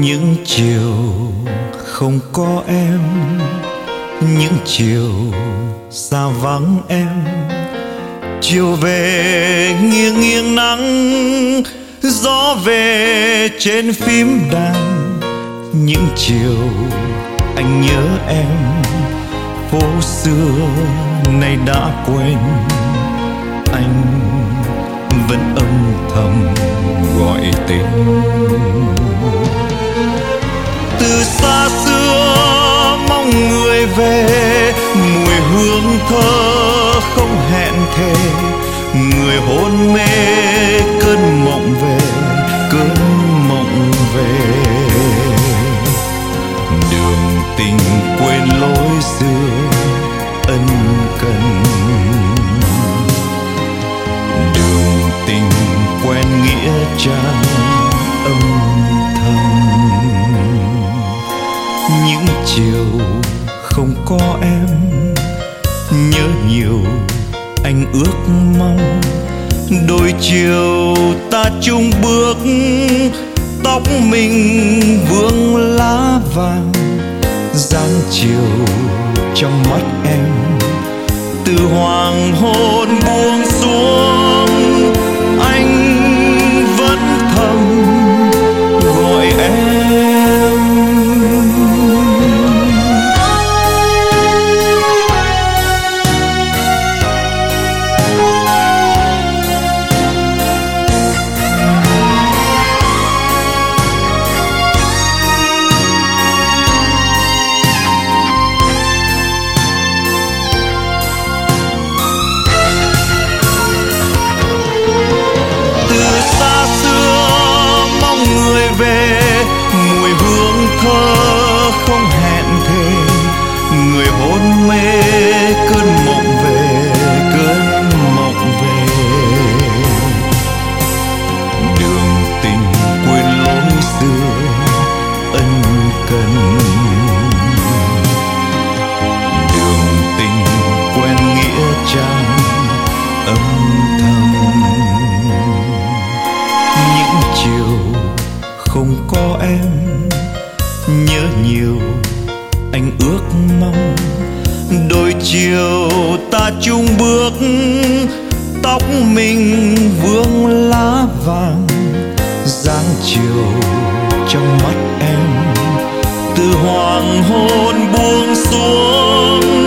Những chiều không có em, những chiều xa vắng em, chiều về nghiêng nghiêng nắng, gió về trên phím đàn. Những chiều anh nhớ em, phố xưa nay đã quên, anh vẫn âm thầm gọi tên. Từ xa xưa mong người về, mùi hương thơ không hẹn thề, người hôn mê cơn mộng về, cơn mộng về. Đường tình quên lối xưa ân cần, đường tình quen nghĩa trang âm thầm. Những chiều không có em, nhớ nhiều anh ước mong, đôi chiều ta chung bước, tóc mình vương lá vàng. Dáng chiều trong mắt em, từ hoàng hôn buông xuống, anh vẫn thầm gọi em. Không hẹn thề, người hôn mê cơn mộng về, cơn mộng về. Đường tình quên lối xưa ân cần, đường tình quen nghĩa trang âm thầm. Những chiều không có em, nhớ nhiều anh ước mong, đôi chiều ta chung bước, tóc mình vương lá vàng. Dáng chiều trong mắt em, từ hoàng hôn buông xuống,